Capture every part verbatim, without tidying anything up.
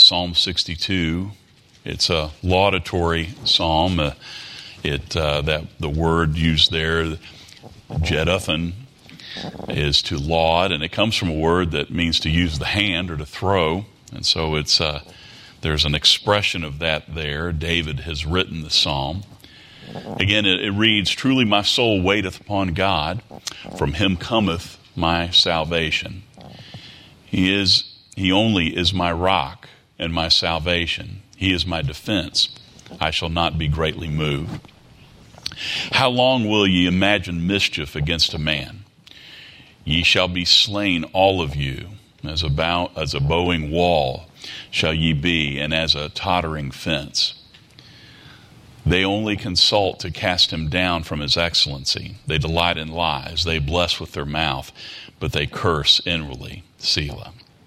Psalm sixty-two. It's a laudatory psalm. Uh, it uh, that the word used there, jeduthun, is to laud, and it comes from a word that means to use the hand or to throw. And so it's uh, there's an expression of that there. David has written the psalm. Again, it, it reads, "Truly my soul waiteth upon God. From him cometh my salvation. He is, he only is my rock and my salvation. He is my defense. I shall not be greatly moved. How long will ye imagine mischief against a man? Ye shall be slain, all of you. As a, bow, as a bowing wall shall ye be, and as a tottering fence. They only consult to cast him down from his excellency. They delight in lies. They bless with their mouth, but they curse inwardly." Selah.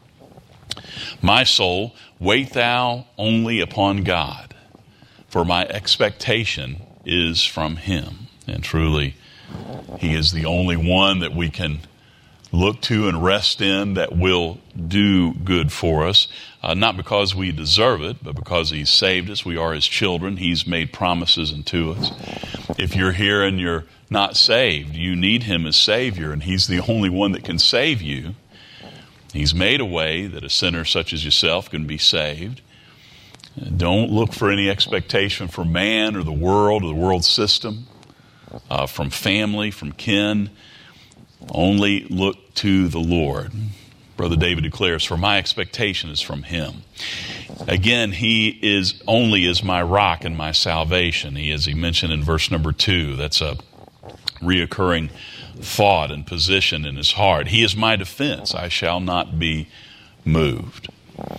"My soul, wait thou only upon God, for my expectation is from him." And truly, he is the only one that we can look to and rest in that will do good for us. Uh, not because we deserve it, but because he's saved us. We are his children. He's made promises unto us. If you're here and you're not saved, you need him as Savior, and he's the only one that can save you. He's made a way that a sinner such as yourself can be saved. Don't look for any expectation from man or the world or the world system, uh, from family, from kin. Only look to the Lord. Brother David declares, "For my expectation is from him." Again, he is only is my rock and my salvation. He, as he mentioned in verse number two, that's a reoccurring thought and position in his heart. He is my defense. I shall not be moved.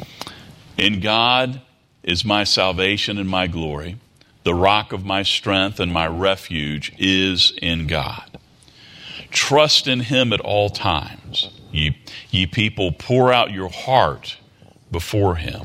In God is my salvation and my glory. The rock of my strength and my refuge is in God. Trust in him at all times. Ye, ye people, pour out your heart before him.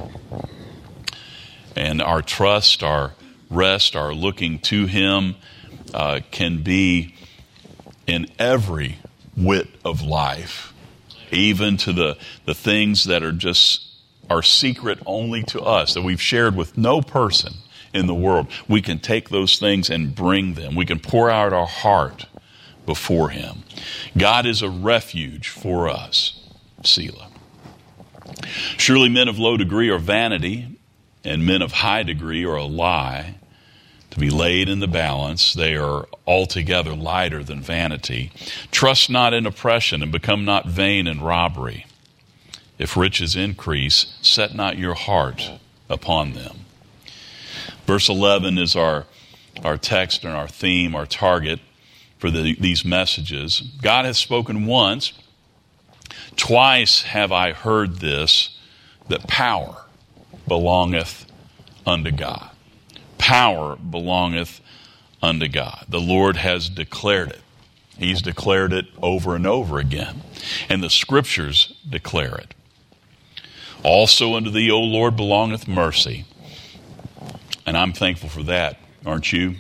And our trust, our rest, our looking to him uh, can be in every whit of life, even to the, the things that are just are secret only to us, that we've shared with no person in the world. We can take those things and bring them. We can pour out our heart before him. God is a refuge for us. Selah. "Surely men of low degree are vanity, and men of high degree are a lie. To be laid in the balance, they are altogether lighter than vanity. Trust not in oppression, and become not vain in robbery. If riches increase, set not your heart upon them." Verse eleven is our, our text and our theme, our target for the, these messages. "God hath spoken once, twice have I heard this, that power belongeth unto God." Power belongeth unto God. The Lord has declared it. He's declared it over and over again. And the scriptures declare it. "Also unto thee, O Lord, belongeth mercy." And I'm thankful for that, aren't you?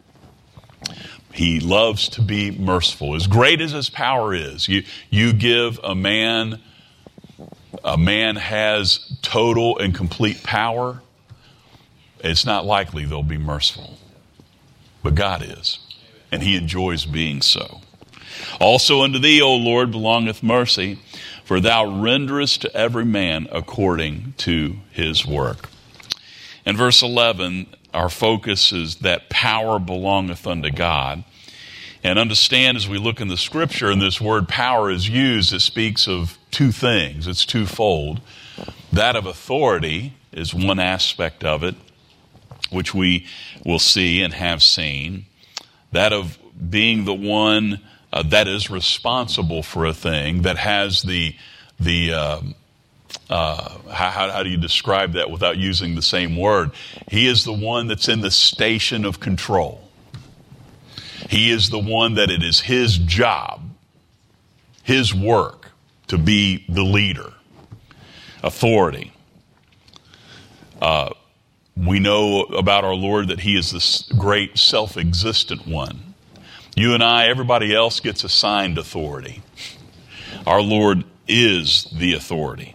He loves to be merciful. As great as his power is, you, you give a man, a man has total and complete power, it's not likely they'll be merciful. But God is, and he enjoys being so. "Also unto thee, O Lord, belongeth mercy, for thou renderest to every man according to his work." In verse eleven, our focus is that power belongeth unto God. And understand, as we look in the scripture and this word power is used, it speaks of two things. It's twofold. That of authority is one aspect of it, which we will see and have seen. That of being the one uh, that is responsible for a thing, that has the, the uh, uh, how, how do you describe that without using the same word? He is the one that's in the station of control. He is the one that it is his job, his work, to be the leader. Authority. Uh, we know about our Lord that he is this great self-existent one. You and I, everybody else gets assigned authority. Our Lord is the authority.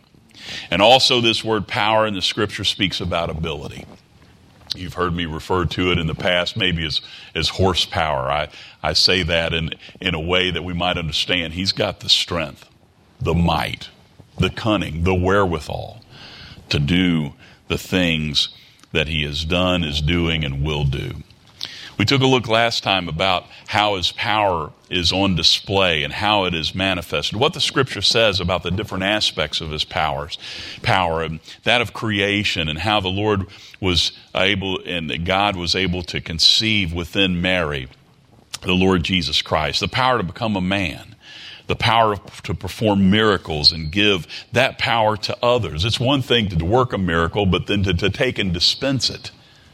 And also this word power in the Scripture speaks about ability. You've heard me refer to it in the past maybe as, as horsepower. I, I say that in, in a way that we might understand. He's got the strength, the might, the cunning, the wherewithal to do the things that he has done, is doing, and will do. We took a look last time about how his power is on display and how it is manifested. What the Scripture says about the different aspects of his powers, power, and that of creation, and how the Lord was able, and that God was able to conceive within Mary the Lord Jesus Christ, the power to become a man, the power to perform miracles and give that power to others. It's one thing to work a miracle, but then to, to take and dispense it,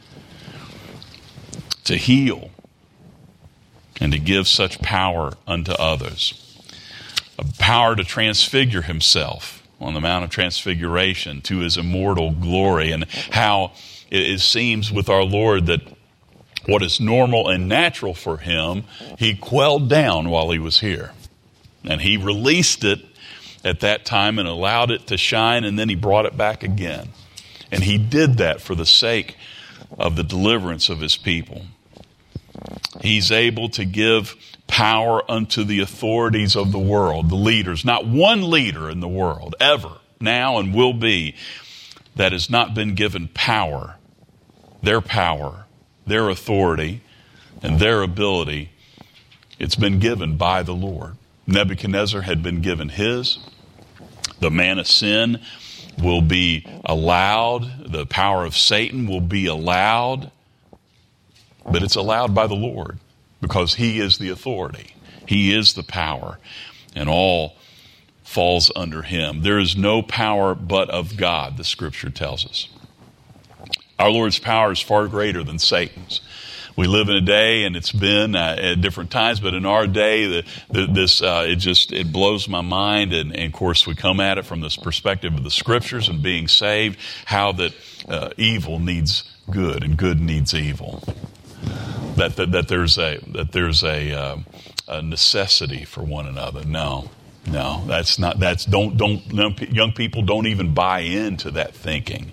to heal, and to give such power unto others. A power to transfigure himself on the Mount of Transfiguration to his immortal glory, and how it, it seems with our Lord that what is normal and natural for him, he quelled down while he was here. And he released it at that time and allowed it to shine, and then he brought it back again. And he did that for the sake of the deliverance of his people. He's able to give power unto the authorities of the world, the leaders. Not one leader in the world ever, now and will be, that has not been given power, their power, their authority, and their ability. It's been given by the Lord. Nebuchadnezzar had been given his. The man of sin will be allowed. The power of Satan will be allowed. But it's allowed by the Lord because he is the authority. He is the power. And all falls under him. There is no power but of God, the Scripture tells us. Our Lord's power is far greater than Satan's. We live in a day, and it's been uh, at different times, but in our day, the, the, this uh, it just it blows my mind. And, and of course, we come at it from this perspective of the Scriptures and being saved, how that uh, evil needs good and good needs evil. That that, that there's a that there's a, uh, a necessity for one another. No, no, that's not. That's don't don't young people don't even buy into that thinking.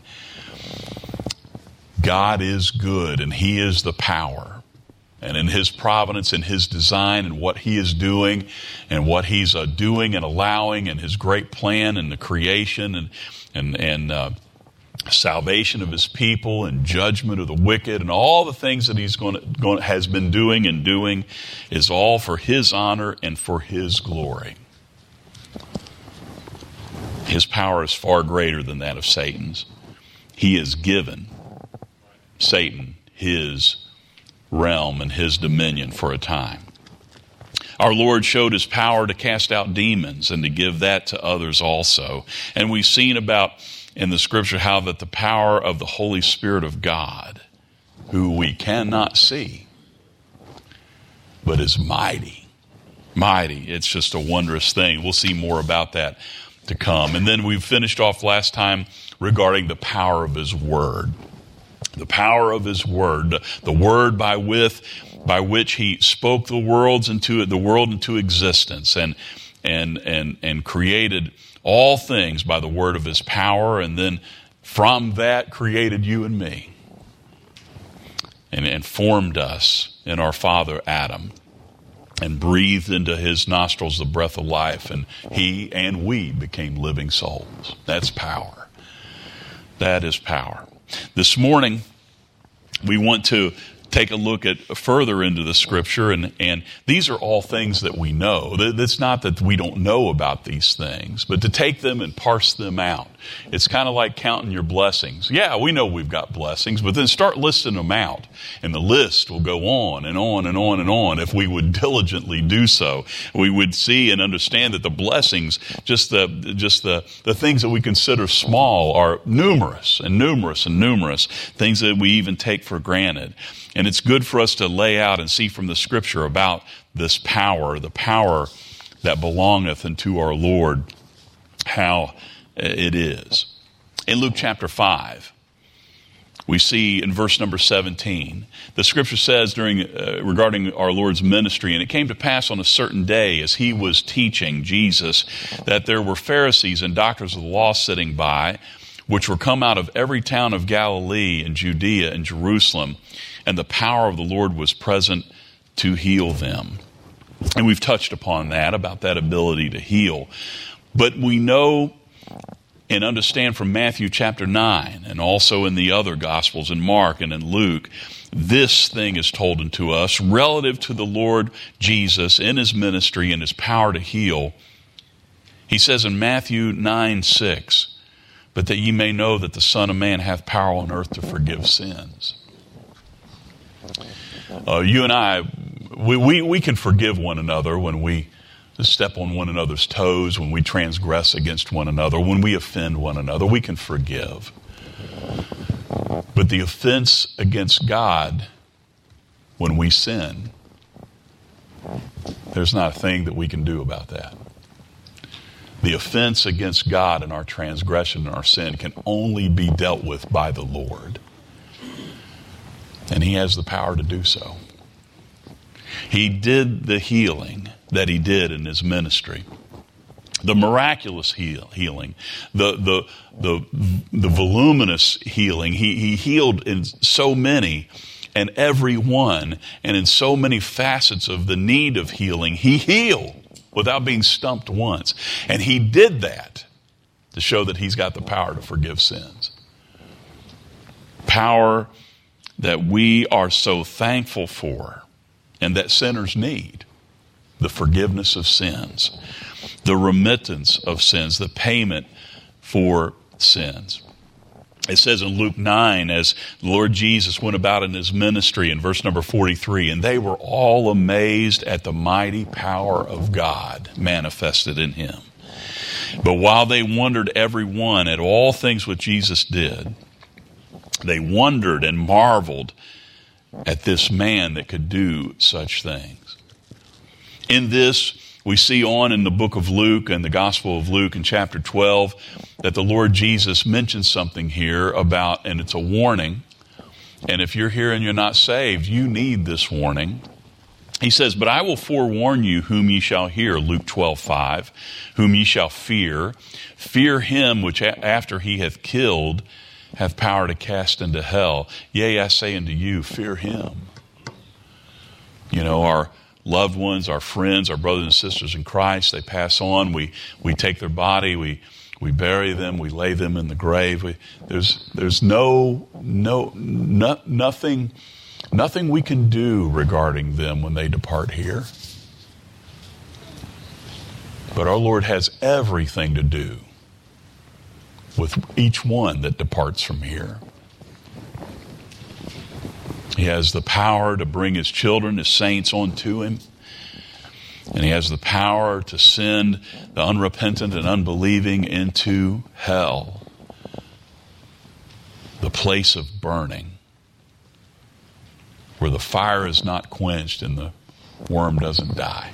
God is good, and he is the power. And in his providence and his design and what he is doing and what he's uh, doing and allowing and his great plan and the creation and and, and uh, salvation of his people and judgment of the wicked and all the things that he's going to, going to, has been doing and doing is all for his honor and for his glory. His power is far greater than that of Satan's. He is given Satan his realm and his dominion for a time. Our Lord showed his power to cast out demons and to give that to others also. And we've seen about in the Scripture how that the power of the Holy Spirit of God, who we cannot see, but is mighty. Mighty. It's just a wondrous thing. We'll see more about that to come. And then we finished off last time regarding the power of his word. The power of his word, the word by with by which he spoke the worlds into the world into existence and and and and created all things by the word of his power, and then from that created you and me and, and formed us in our father Adam and breathed into his nostrils the breath of life, and he and we became living souls. That's power. That is power. This morning, we want to take a look at further into the Scripture, and, and these are all things that we know. It's not that we don't know about these things, but to take them and parse them out. It's kind of like counting your blessings. Yeah, we know we've got blessings, but then start listing them out, and the list will go on and on and on and on. If we would diligently do so, we would see and understand that the blessings, just the just the, the things that we consider small, are numerous and numerous and numerous, things that we even take for granted. And it's good for us to lay out and see from the Scripture about this power, the power that belongeth unto our Lord, how it is. In Luke chapter five, we see in verse number seventeen, the scripture says during uh, regarding our Lord's ministry, and it came to pass on a certain day as he was teaching, Jesus, that there were Pharisees and doctors of the law sitting by, which were come out of every town of Galilee and Judea and Jerusalem, and the power of the Lord was present to heal them. And we've touched upon that, about that ability to heal. But we know and understand from Matthew chapter nine, and also in the other Gospels, in Mark and in Luke, this thing is told unto us relative to the Lord Jesus in his ministry and his power to heal. He says in Matthew nine six, but that ye may know that the Son of Man hath power on earth to forgive sins. Uh, you and I, we, we, we can forgive one another when we step on one another's toes, when we transgress against one another, when we offend one another. We can forgive. But the offense against God, when we sin, there's not a thing that we can do about that. The offense against God and our transgression and our sin can only be dealt with by the Lord. And he has the power to do so. He did the healing that he did in his ministry. The miraculous heal, healing, the, the, the, the voluminous healing. He, he healed in so many and every one, and in so many facets of the need of healing, he healed without being stumped once. And he did that to show that he's got the power to forgive sins. Power that we are so thankful for and that sinners need. The forgiveness of sins, the remittance of sins, the payment for sins. It says in Luke nine, as the Lord Jesus went about in his ministry, in verse number forty-three, and they were all amazed at the mighty power of God manifested in him. But while they wondered every one at all things which Jesus did, they wondered and marveled at this man that could do such things. In this, we see on in the book of Luke and the Gospel of Luke in chapter twelve that the Lord Jesus mentions something here about, and it's a warning. And if you're here and you're not saved, you need this warning. He says, but I will forewarn you whom ye shall hear, Luke twelve five, whom ye shall fear. Fear him which after he hath killed hath power to cast into hell. Yea, I say unto you, fear him. You know, our loved ones, our friends, our brothers and sisters in Christ, they pass on. We we take their body, we we bury them, we lay them in the grave. We, there's there's no no, no nothing nothing we can do regarding them when they depart here. But our Lord has everything to do with each one that departs from here. He has the power to bring his children, his saints, onto him. And he has the power to send the unrepentant and unbelieving into hell, the place of burning, where the fire is not quenched and the worm doesn't die.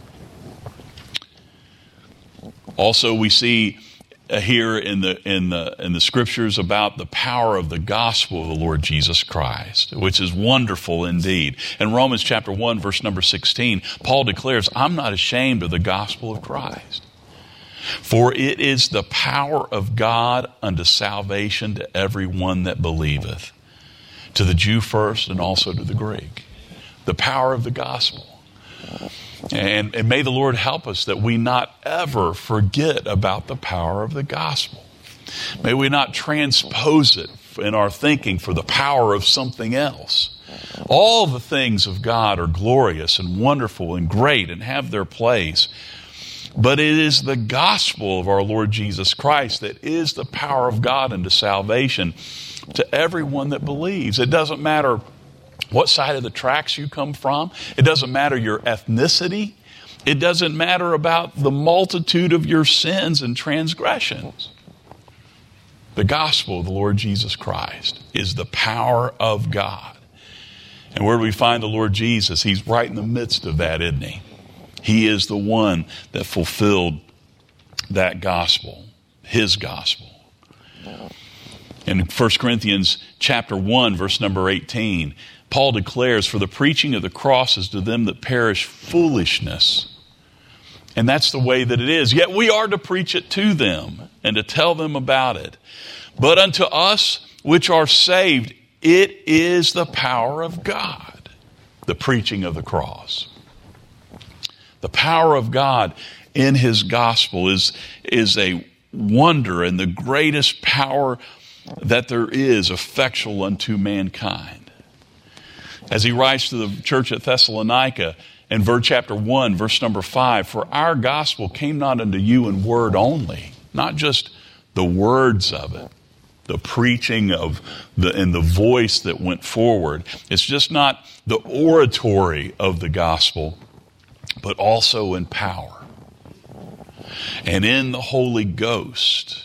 Also, we see here in the in the in the scriptures about the power of the gospel of the Lord Jesus Christ, which is wonderful indeed. In Romans chapter one, verse number sixteen, Paul declares, I'm not ashamed of the gospel of Christ, for it is the power of God unto salvation to every one that believeth, to the Jew first and also to the Greek. The power of the gospel. And, and may the Lord help us that we not ever forget about the power of the gospel. May we not transpose it in our thinking for the power of something else. All the things of God are glorious and wonderful and great and have their place. But it is the gospel of our Lord Jesus Christ that is the power of God unto salvation to everyone that believes. It doesn't matter what side of the tracks you come from. It doesn't matter your ethnicity. It doesn't matter about the multitude of your sins and transgressions. The gospel of the Lord Jesus Christ is the power of God. And where do we find the Lord Jesus? He's right in the midst of that, isn't he? He is the one that fulfilled that gospel, his gospel. In First Corinthians chapter one, verse number eighteen, Paul declares, "For the preaching of the cross is to them that perish foolishness." And that's the way that it is. Yet we are to preach it to them and to tell them about it. But unto us which are saved, it is the power of God, the preaching of the cross. The power of God in his gospel is, is a wonder and the greatest power that there is, effectual unto mankind. As he writes to the church at Thessalonica in verse chapter one, verse number five, "For our gospel came not unto you in word only," not just the words of it, the preaching of the and the voice that went forward. It's just not the oratory of the gospel, but also in power and in the Holy Ghost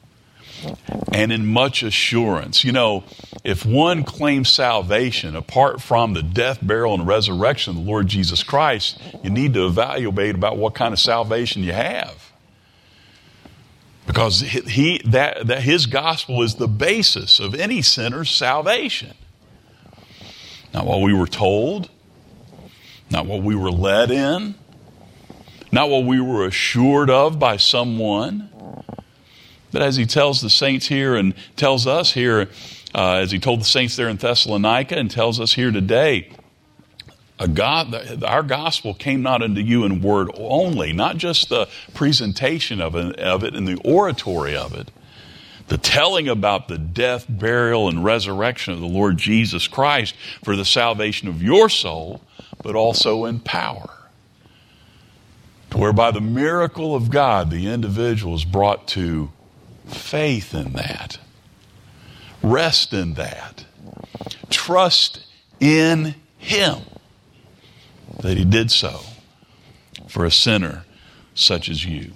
and in much assurance. You know, if one claims salvation apart from the death, burial, and resurrection of the Lord Jesus Christ, you need to evaluate about what kind of salvation you have. Because he that, that his gospel is the basis of any sinner's salvation. Not what we were told, not what we were led in, not what we were assured of by someone. But as he tells the saints here and tells us here, uh, as he told the saints there in Thessalonica and tells us here today, a God, our gospel came not unto you in word only, not just the presentation of it, of it and the oratory of it, the telling about the death, burial, and resurrection of the Lord Jesus Christ for the salvation of your soul, but also in power. Whereby the miracle of God, the individual is brought to faith in that, rest in that, trust in him that he did so for a sinner such as you.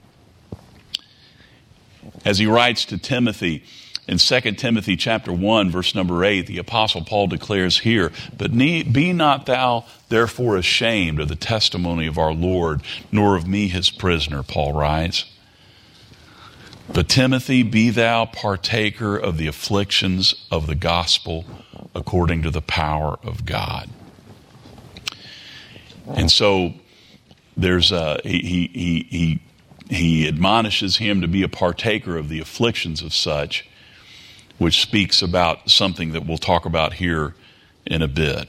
As he writes to Timothy in Second Timothy chapter one, verse number eight, the Apostle Paul declares here, "But be not thou therefore ashamed of the testimony of our Lord, nor of me his prisoner," Paul writes. "But Timothy, be thou partaker of the afflictions of the gospel according to the power of God." And so there's a, he, he, he, he admonishes him to be a partaker of the afflictions of such, which speaks about something that we'll talk about here in a bit.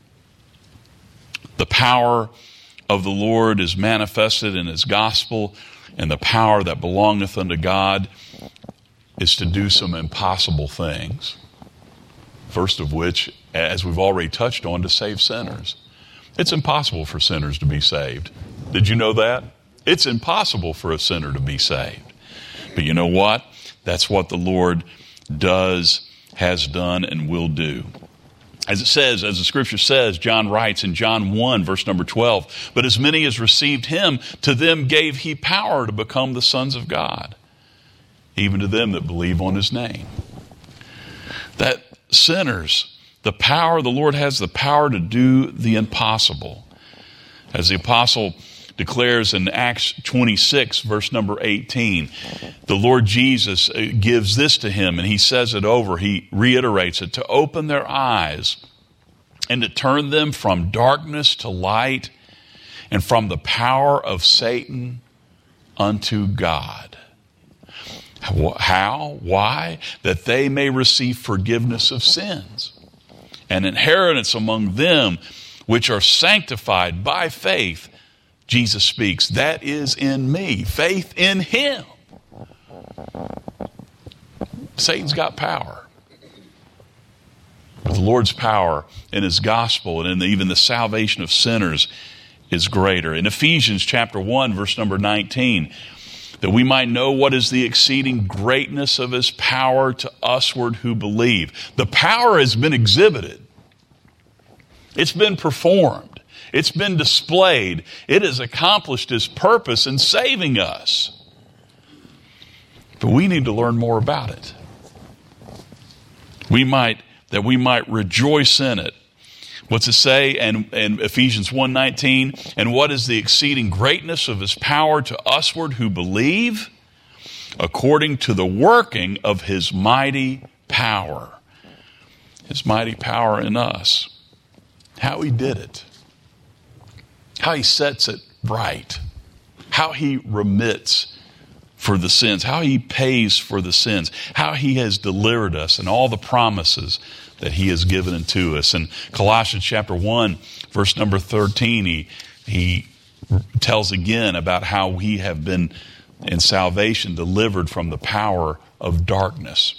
The power of the Lord is manifested in his gospel, and the power that belongeth unto God is to do some impossible things. First of which, as we've already touched on, to save sinners. It's impossible for sinners to be saved. Did you know that? It's impossible for a sinner to be saved. But you know what? That's what the Lord does, has done, and will do. As it says, as the scripture says, John writes in John one, verse number twelve, "But as many as received him, to them gave he power to become the sons of God, even to them that believe on his name." That sinners, the power, the Lord has the power to do the impossible. As the apostle declares in Acts twenty-six, verse number eighteen, the Lord Jesus gives this to him, and he says it over, he reiterates it, "To open their eyes and to turn them from darkness to light and from the power of Satan unto God." How? Why? That they may receive forgiveness of sins, an inheritance among them which are sanctified by faith. Jesus speaks, that is in me, faith in him. Satan's got power. But the Lord's power in his gospel and in the, even the salvation of sinners is greater. In Ephesians chapter one, verse number nineteen, that we might know what is the exceeding greatness of his power to usward who believe. The power has been exhibited. It's been performed. It's been displayed. It has accomplished its purpose in saving us. But we need to learn more about it. We might, that we might rejoice in it. What's it say in, in Ephesians one nineteen? "And what is the exceeding greatness of his power to usward who believe? According to the working of his mighty power, his mighty power in us. How he did it. How he sets it right. How he remits for the sins. How he pays for the sins. How he has delivered us and all the promises that he has given unto us. In Colossians chapter one, verse number thirteen, he, he tells again about how we have been in salvation delivered from the power of darkness.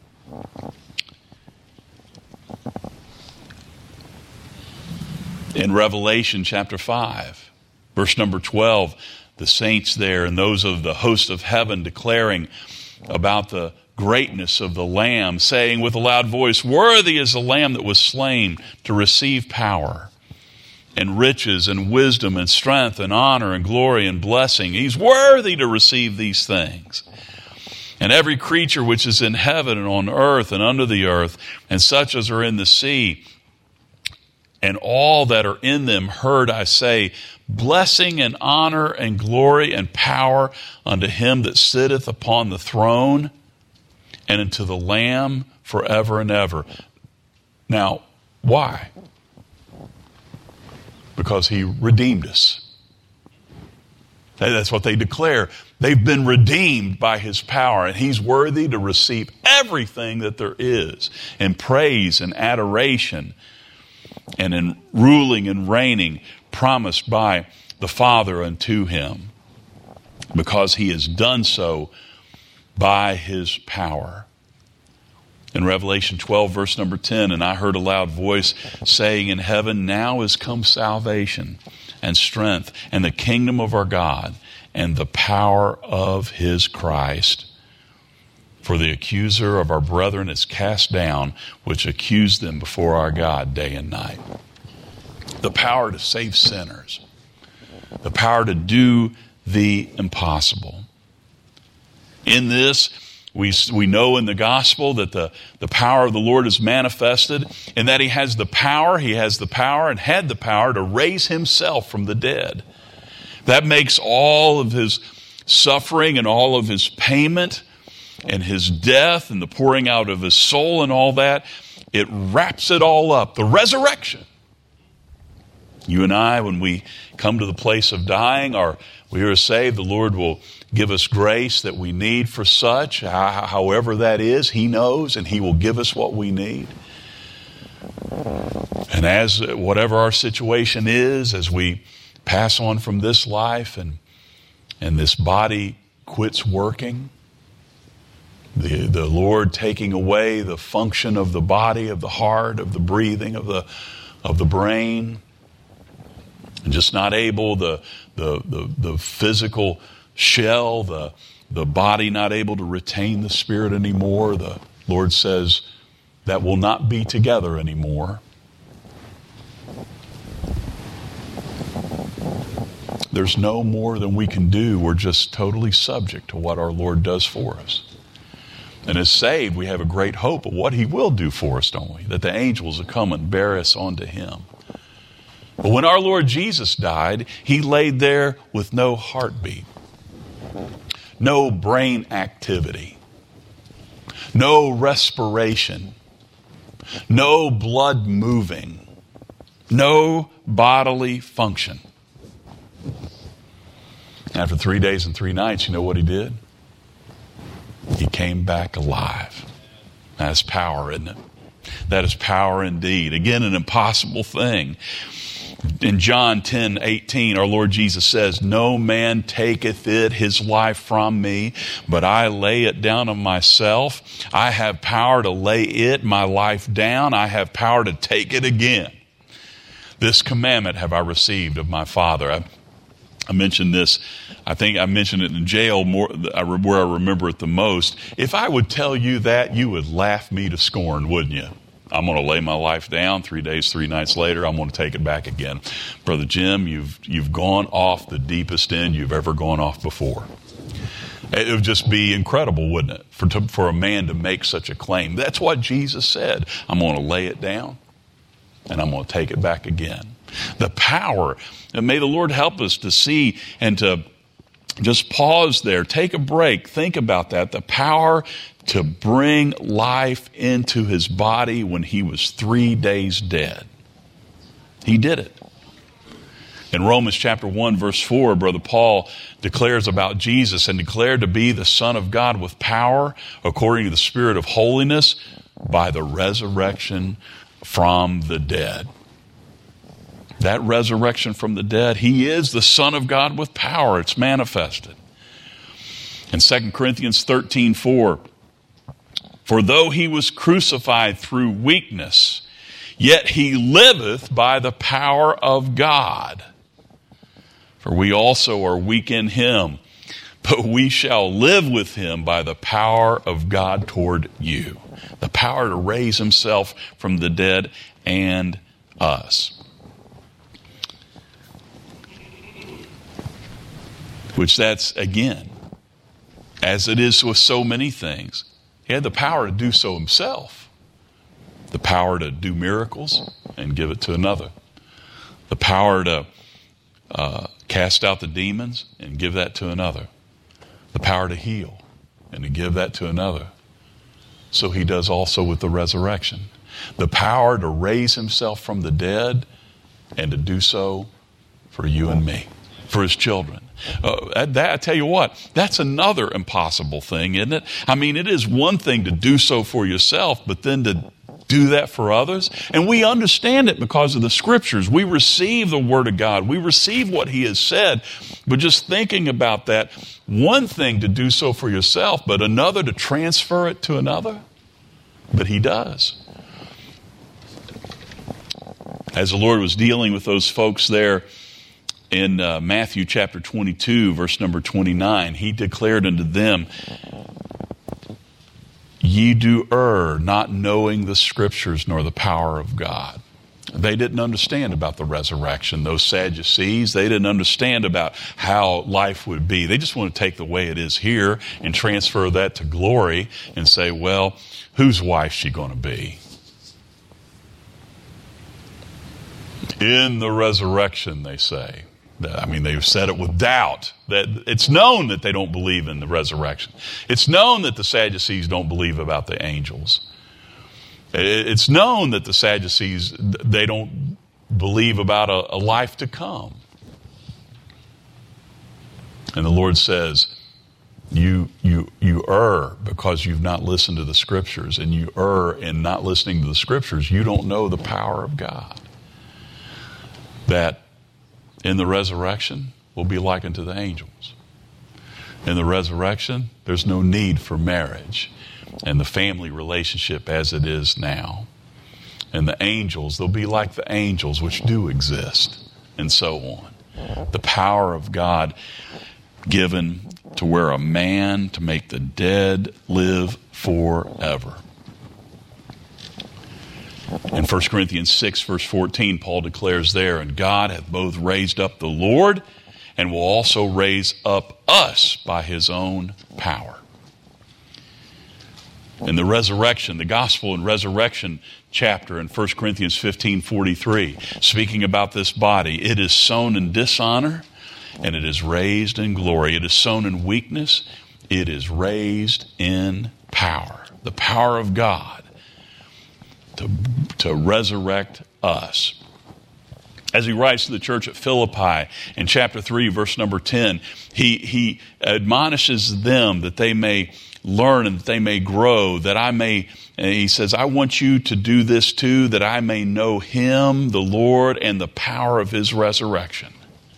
In Revelation chapter five, verse number twelve, the saints there and those of the host of heaven declaring about the greatness of the Lamb, saying with a loud voice, "Worthy is the Lamb that was slain to receive power and riches and wisdom and strength and honor and glory and blessing." He's worthy to receive these things. And every creature which is in heaven and on earth and under the earth, and such as are in the sea, and all that are in them, heard I say, blessing and honor and glory and power unto him that sitteth upon the throne and unto the Lamb forever and ever. Now, why? Because he redeemed us. That's what they declare. They've been redeemed by his power, and he's worthy to receive everything that there is in praise and adoration and in ruling and reigning promised by the Father unto him, because he has done so by his power. In Revelation twelve, verse number ten, and I heard a loud voice saying in heaven, now is come salvation and strength and the kingdom of our God and the power of his Christ. For the accuser of our brethren is cast down, which accused them before our God day and night. The power to save sinners. The power to do the impossible. In this, we, we know in the gospel that the, the power of the Lord is manifested, and that he has the power, he has the power and had the power to raise himself from the dead. That makes all of his suffering and all of his payment and his death and the pouring out of his soul and all that, it wraps it all up. The resurrection. You and I, when we come to the place of dying, or we are saved, the Lord will give us grace that we need for such. However that is, he knows, and he will give us what we need. And as whatever our situation is, as we pass on from this life and, and this body quits working, The, the Lord taking away the function of the body, of the heart, of the breathing, of the of the brain, and just not able, the the the, the physical shell, the the body not able to retain the spirit anymore. The Lord says that will not be together anymore. There's no more than we can do. We're just totally subject to what our Lord does for us. And as saved, we have a great hope of what he will do for us, don't we? That the angels will come and bear us onto him. But when our Lord Jesus died, he laid there with no heartbeat, no brain activity, no respiration, no blood moving, no bodily function. After three days and three nights, you know what he did? He came back alive. That's power, isn't it? That is power indeed. Again, an impossible thing. In John ten eighteen, our Lord Jesus says, no man taketh it, his life from me, but I lay it down of myself. I have power to lay it, my life down. I have power to take it again. This commandment have I received of my Father. I, I mentioned this, I think I mentioned it in jail more, where I remember it the most. If I would tell you that, you would laugh me to scorn, wouldn't you? I'm going to lay my life down. Three days, three nights later, I'm going to take it back again. Brother Jim, you've you've gone off the deepest end you've ever gone off before. It would just be incredible, wouldn't it, for to, for a man to make such a claim. That's what Jesus said. I'm going to lay it down, and I'm going to take it back again. The power, and may the Lord help us to see and to Just pause there. Take a break. Think about that. The power to bring life into his body when he was three days dead. He did it. In Romans chapter one, verse four, Brother Paul declares about Jesus and declared to be the Son of God with power according to the Spirit of holiness by the resurrection from the dead. That resurrection from the dead, he is the Son of God with power. It's manifested. In Second Corinthians thirteen four, for though he was crucified through weakness, yet he liveth by the power of God. For we also are weak in him, but we shall live with him by the power of God toward you. The power to raise himself from the dead and us. Which that's, again, as it is with so many things, he had the power to do so himself. The power to do miracles and give it to another. The power to uh, cast out the demons and give that to another. The power to heal and to give that to another. So he does also with the resurrection. The power to raise himself from the dead and to do so for you and me, for his children. Uh, that, I tell you what, that's another impossible thing, isn't it? I mean, it is one thing to do so for yourself, but then to do that for others. And we understand it because of the scriptures. We receive the word of God. We receive what he has said. But just thinking about that, one thing to do so for yourself, but another to transfer it to another. But he does. As the Lord was dealing with those folks there in uh, Matthew chapter twenty-two, verse number twenty-nine, he declared unto them, ye do err, not knowing the scriptures nor the power of God. They didn't understand about the resurrection. Those Sadducees, they didn't understand about how life would be. They just want to take the way it is here and transfer that to glory and say, well, whose wife's she going to be? In the resurrection, they say. I mean, they've said it with doubt. That it's known that they don't believe in the resurrection. It's known that the Sadducees don't believe about the angels. It's known that the Sadducees, they don't believe about a, a life to come. And the Lord says, you, you, you err because you've not listened to the scriptures, and you err in not listening to the scriptures. You don't know the power of God. That in the resurrection will be likened to the angels. In the resurrection, there's no need for marriage and the family relationship as it is now. And the angels, they'll be like the angels which do exist, and so on. The power of God given to where a man to make the dead live forever. In First Corinthians six, verse fourteen, Paul declares there, and God hath both raised up the Lord and will also raise up us by his own power. In the resurrection, the gospel and resurrection chapter in First Corinthians fifteen forty-three, speaking about this body, it is sown in dishonor and it is raised in glory. It is sown in weakness, it is raised in power. The power of God to, to resurrect us. As he writes to the church at Philippi in chapter three, verse number ten, he, he admonishes them that they may learn and that they may grow, that I may, and he says, I want you to do this too, that I may know him, the Lord, and the power of his resurrection.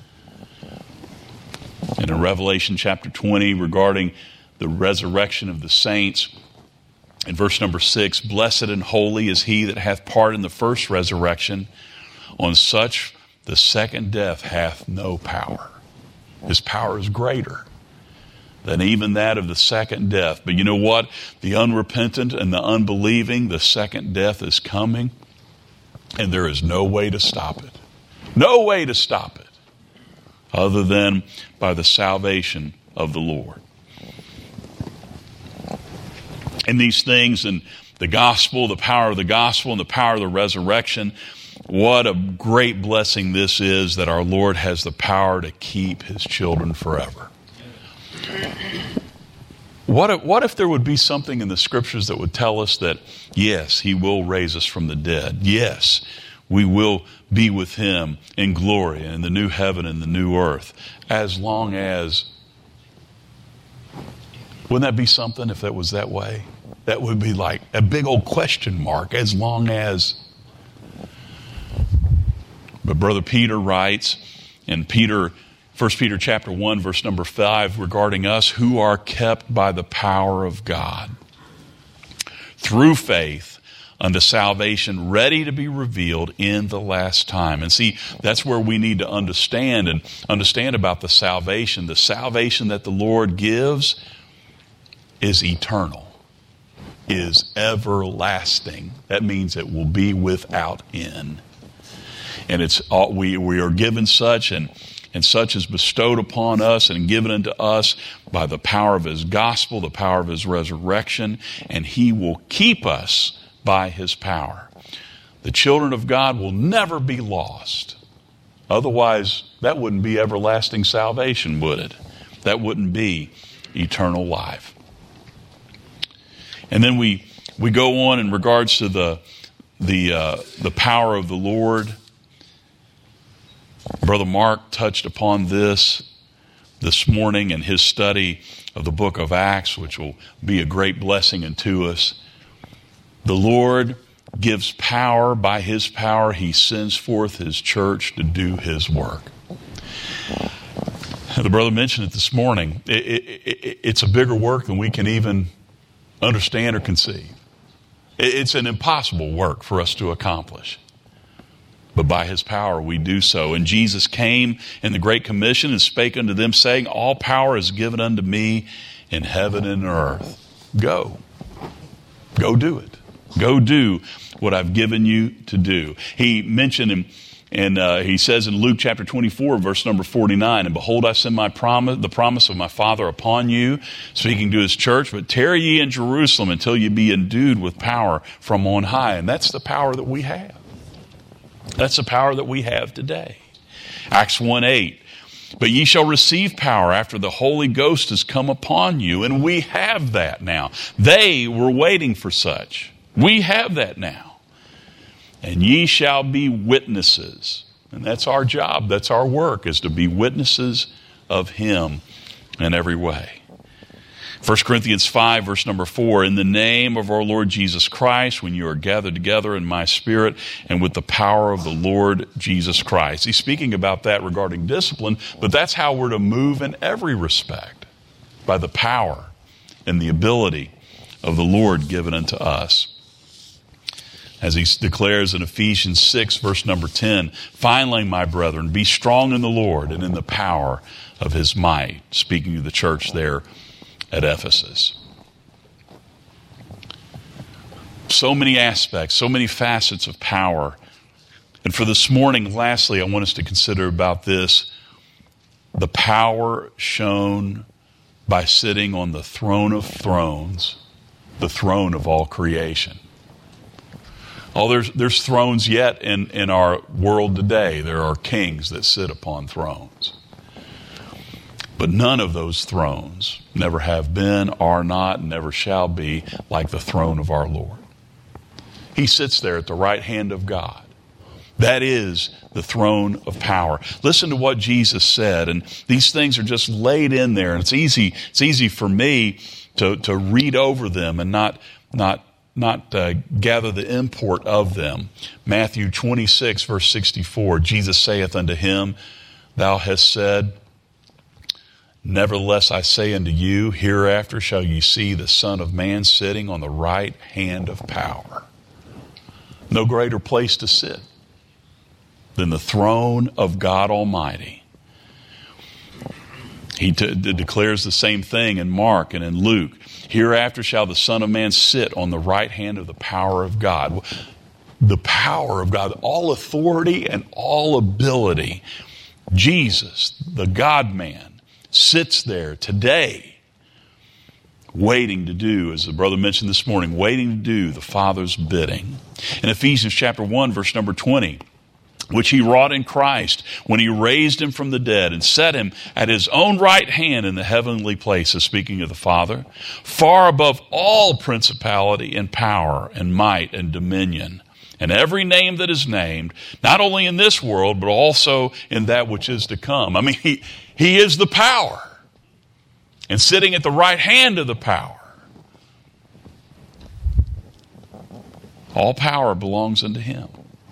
And in Revelation chapter twenty, regarding the resurrection of the saints, in verse number six, blessed and holy is he that hath part in the first resurrection. On such the second death hath no power. His power is greater than even that of the second death. But you know what? The unrepentant and the unbelieving, the second death is coming, and there is no way to stop it. No way to stop it other than by the salvation of the Lord. And these things, and the gospel, the power of the gospel and the power of the resurrection, what a great blessing this is that our Lord has the power to keep his children forever. What if, what if there would be something in the scriptures that would tell us that, yes, he will raise us from the dead. Yes, we will be with him in glory and in the new heaven and the new earth. As long as, wouldn't that be something if that was that way? That would be like a big old question mark, as long as. But Brother Peter writes, and Peter, First Peter chapter one, verse number five, regarding us who are kept by the power of God through faith unto salvation, ready to be revealed in the last time. And see, that's where we need to understand and understand about the salvation. The salvation that the Lord gives is eternal, is everlasting. That means it will be without end. And it's all, we we are given such, and and such is bestowed upon us and given unto us by the power of his gospel, the power of his resurrection, and he will keep us by his power. The children of God will never be lost. Otherwise, that wouldn't be everlasting salvation, would it? That wouldn't be eternal life. And then we we go on in regards to the the uh, the power of the Lord. Brother Mark touched upon this this morning in his study of the book of Acts, which will be a great blessing unto us. The Lord gives power. By his power, he sends forth his church to do his work. The brother mentioned it this morning. It, it, it, it's a bigger work than we can even understand or conceive. It, it's an impossible work for us to accomplish. But by his power we do so. And Jesus came in the Great Commission and spake unto them, saying, all power is given unto me in heaven and earth. Go. Go do it. Go do what I've given you to do. He mentioned him, and uh, he says in Luke chapter twenty-four, verse number forty-nine, and behold, I send my promise, the promise of my Father upon you, speaking to his church, but tarry ye in Jerusalem until ye be endued with power from on high. And that's the power that we have. That's the power that we have today. Acts one eight. But ye shall receive power after the Holy Ghost has come upon you. And we have that now. They were waiting for such. We have that now. And ye shall be witnesses. And that's our job. That's our work, is to be witnesses of him in every way. First Corinthians five, verse number four, in the name of our Lord Jesus Christ, when you are gathered together in my spirit and with the power of the Lord Jesus Christ. He's speaking about that regarding discipline, but that's how we're to move in every respect, by the power and the ability of the Lord given unto us. As he declares in Ephesians six, verse number ten, finally, my brethren, be strong in the Lord and in the power of his might, speaking to the church there at Ephesus. So many aspects, so many facets of power. And for this morning, lastly, I want us to consider about this, the power shown by sitting on the throne of thrones, the throne of all creation. Oh, there's, there's thrones yet in, in our world today. There are kings that sit upon thrones. But none of those thrones never have been, are not, and never shall be like the throne of our Lord. He sits there at the right hand of God. That is the throne of power. Listen to what Jesus said, and these things are just laid in there, and it's easy, it's easy for me to, to read over them and not, not, not uh, gather the import of them. Matthew twenty-six, verse sixty-four, Jesus saith unto him, thou hast said, nevertheless, I say unto you, hereafter shall ye see the Son of Man sitting on the right hand of power. No greater place to sit than the throne of God Almighty. He t- d- declares the same thing in Mark and in Luke. Hereafter shall the Son of Man sit on the right hand of the power of God. The power of God, all authority and all ability. Jesus, the God-man, sits there today waiting to do, as the brother mentioned this morning, waiting to do the Father's bidding. In Ephesians chapter one, verse number twenty, which he wrought in Christ when he raised him from the dead and set him at his own right hand in the heavenly places," speaking of the Father, "far above all principality and power and might and dominion, and every name that is named, not only in this world, but also in that which is to come." I mean, he, he is the power, and sitting at the right hand of the power. All power belongs unto him.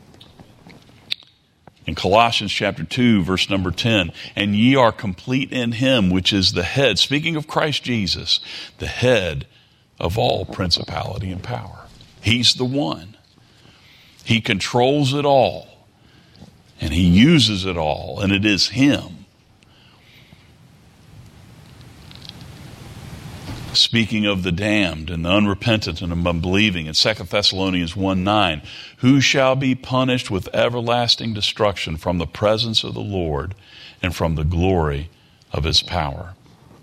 In Colossians chapter two, verse number ten, "And ye are complete in him, which is the head," speaking of Christ Jesus, "the head of all principality and power." He's the one. He controls it all, and he uses it all, and it is him. Speaking of the damned and the unrepentant and unbelieving, in Second Thessalonians one nine, "Who shall be punished with everlasting destruction from the presence of the Lord and from the glory of his power."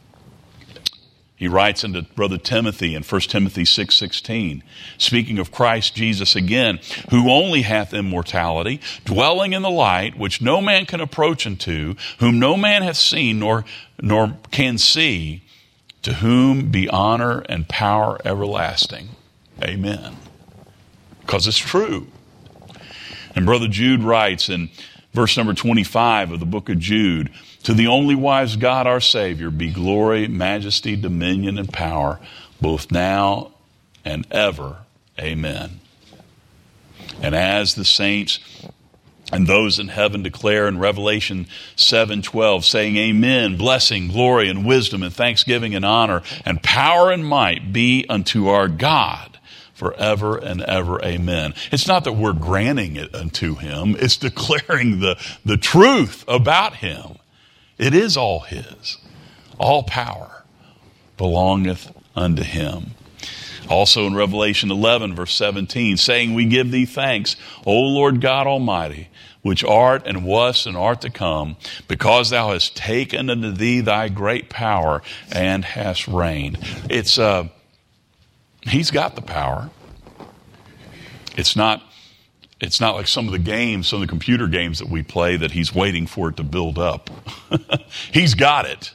He writes unto brother Timothy in First Timothy six sixteen, speaking of Christ Jesus again, "Who only hath immortality, dwelling in the light, which no man can approach unto, whom no man hath seen nor, nor can see, to whom be honor and power everlasting." Amen. Because it's true. And Brother Jude writes in verse number twenty-five of the book of Jude, "To the only wise God our Savior be glory, majesty, dominion, and power, both now and ever. Amen." And as the saints and those in heaven declare in Revelation seven twelve, saying, "Amen, blessing, glory, and wisdom, and thanksgiving, and honor, and power, and might be unto our God forever and ever. Amen." It's not that we're granting it unto him. It's declaring the, the truth about him. It is all his. All power belongeth unto him. Also in Revelation eleven, verse seventeen, saying, "We give thee thanks, O Lord God Almighty, which art and wast and art to come, because thou hast taken unto thee thy great power and hast reigned." It's uh, he's got the power. It's not it's not like some of the games, some of the computer games that we play that he's waiting for it to build up. He's got it.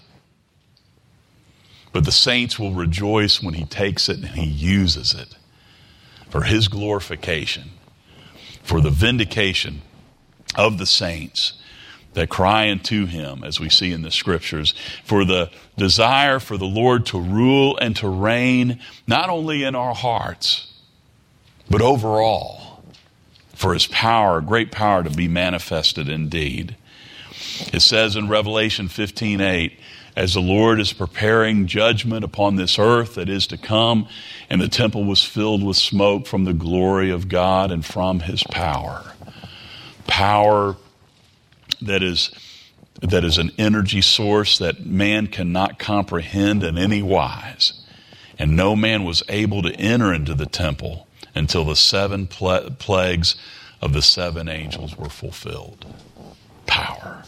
But the saints will rejoice when he takes it and he uses it for his glorification, for the vindication of the saints that cry unto him, as we see in the scriptures, for the desire for the Lord to rule and to reign, not only in our hearts, but overall, for his power, great power to be manifested indeed. It says in Revelation fifteen eight, "As the Lord is preparing judgment upon this earth that is to come, and the temple was filled with smoke from the glory of God and from his power." Power that is, that is an energy source that man cannot comprehend in any wise. And no man was able to enter into the temple until the seven pla- plagues of the seven angels were fulfilled. Power.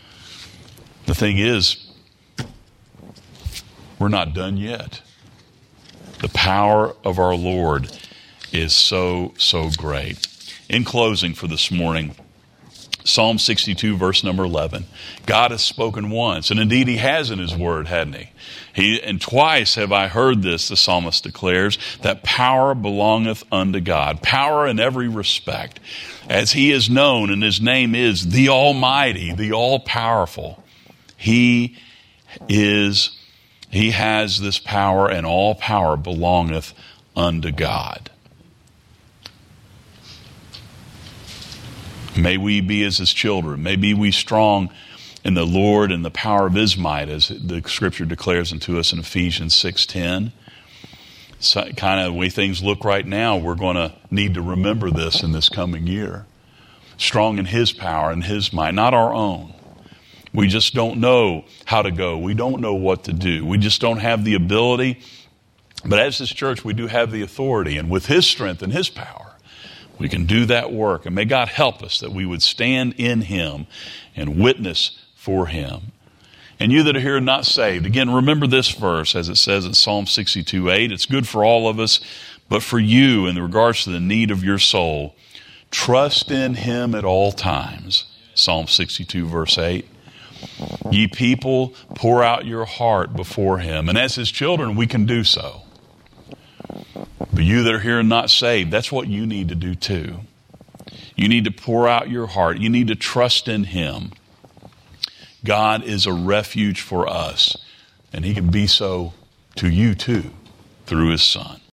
The thing is, we're not done yet. The power of our Lord is so, so great. In closing for this morning, Psalm sixty-two, verse number eleven. God has spoken once, and indeed he has in his word, hadn't he? He and twice have I heard this, the psalmist declares, that power belongeth unto God. Power in every respect. As he is known, and his name is the Almighty, the All-Powerful. He is, he has this power, and all power belongeth unto God. May we be as his children. May be we strong in the Lord and the power of his might, as the scripture declares unto us in Ephesians six ten. So, kind of the way things look right now, we're going to need to remember this in this coming year. Strong in his power and his might, not our own. We just don't know how to go. We don't know what to do. We just don't have the ability. But as this church, we do have the authority. And with his strength and his power, we can do that work. And may God help us that we would stand in him and witness for him. And you that are here not saved, again, remember this verse as it says in Psalm sixty-two eight. It's good for all of us, but for you in regards to the need of your soul, Trust in him at all times. Psalm sixty-two, verse eight. Ye people, pour out your heart before him. And as his children, we can do so. But you that are here and not saved, that's what you need to do too. You need to pour out your heart. You need to trust in him. God is a refuge for us, and he can be so to you too through his Son.